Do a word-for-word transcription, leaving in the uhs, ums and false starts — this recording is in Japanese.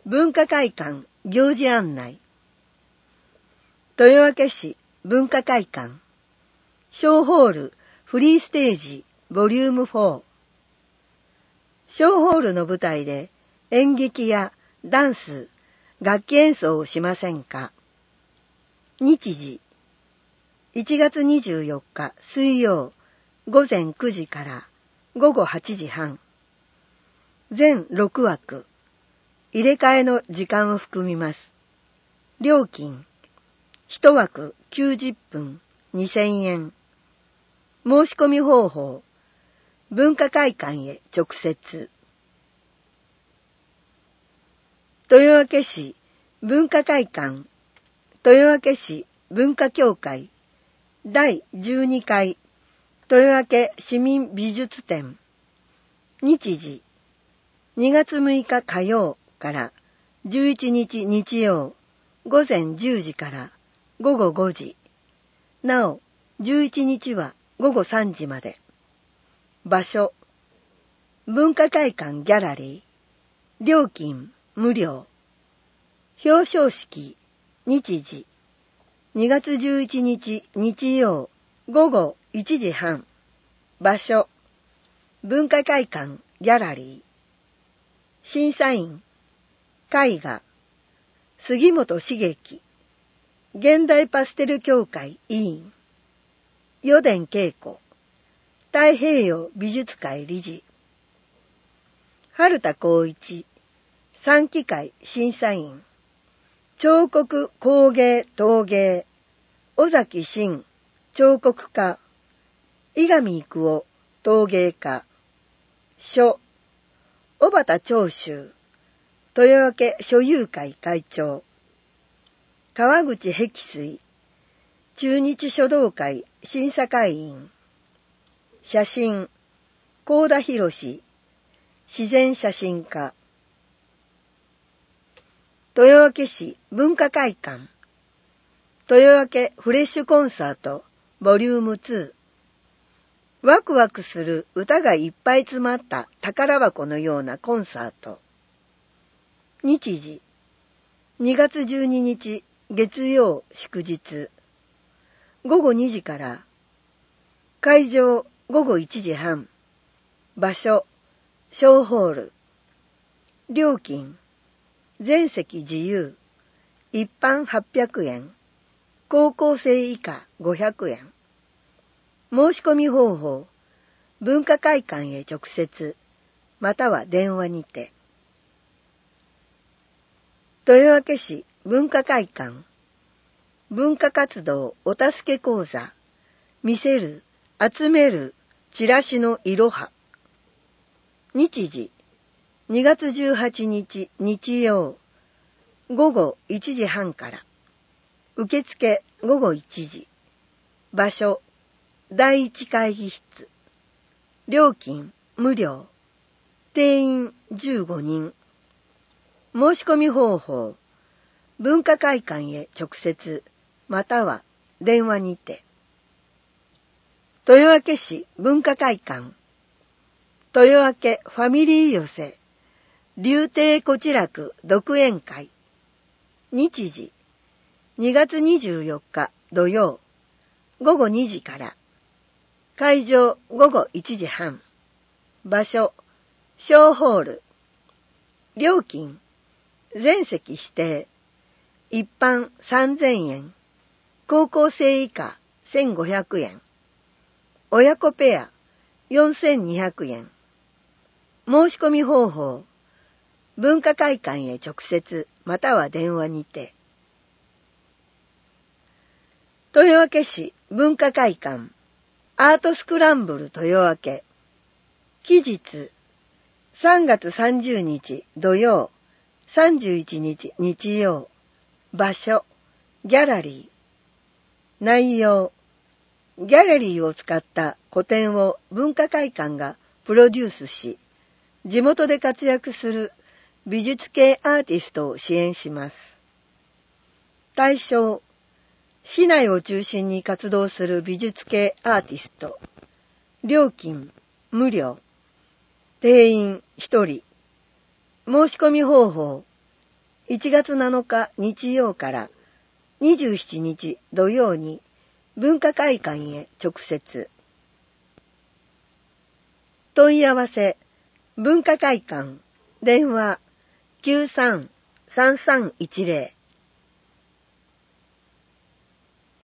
文化会館行事案内。豊明市文化会館小ホールフリーステージボリュームフォー。小ホールの舞台で演劇やダンス、楽器演奏をしませんか。日時いちがつにじゅうよっか水曜ごぜんくじからごごはちじはん。全ろくわく。入れ替えの時間を含みます。料金いちわくきゅうじゅっぷんにせんえん。申し込み方法文化会館へ直接。豊明市文化会館豊明市文化協会だいじゅうにかい豊明市民美術展。日時にがつむいか火曜からじゅういちにち日曜ごぜんじゅうじからごごごじ。なおじゅういちにちはごごさんじまで。場所文化会館ギャラリー。料金無料。表彰式日時にがつじゅういちにち日曜ごごいちじはん。場所文化会館ギャラリー。審査員絵画杉本茂樹現代パステル協会委員余伝恵子太平洋美術会理事春田光一三期会審査員彫刻工芸陶芸尾崎真彫刻家伊上郁夫陶芸家書小畑長州豊明所有会会長川口碧水中日書道会審査会員写真幸田博自然写真家豊明市文化会館豊明フレッシュコンサートボリュームツー。ワクワクする歌がいっぱい詰まった宝箱のようなコンサート。日時にがつじゅうににち月曜祝日ごごにじから会場ごごいちじはん。場所小ホール。料金全席自由。一般はっぴゃくえん。高校生以下ごひゃくえん。申し込み方法文化会館へ直接または電話にて。豊明市文化会館文化活動お助け講座見せる集めるチラシのいろは。日時にがつじゅうはちにち日曜ごごいちじはんから受付ごごいちじ。場所だいいち会議室。料金無料。定員じゅうごにん。申し込み方法文化会館へ直接または電話にて。豊明市文化会館豊明ファミリー寄せ竜亭こちらく独演会。日時にがつにじゅうよっか土曜ごごにじから会場ごごいちじはん。場所小ホール。料金全席指定。一般さんぜんえん。高校生以下せんごひゃくえん。親子ペアよんせんにひゃくえん。申し込み方法文化会館へ直接または電話にて。豊明市文化会館アートスクランブル豊明。期日さんがつさんじゅうにち土曜さんじゅういちにち日曜。場所ギャラリー。内容ギャラリーを使った個展を文化会館がプロデュースし地元で活躍する美術系アーティストを支援します。対象市内を中心に活動する美術系アーティスト。料金無料。定員ひとり。申し込み方法いちがつなのか日曜からにじゅうしちにち土曜に文化会館へ直接。問い合わせ文化会館電話 きゅうさん さんさんいちゼロ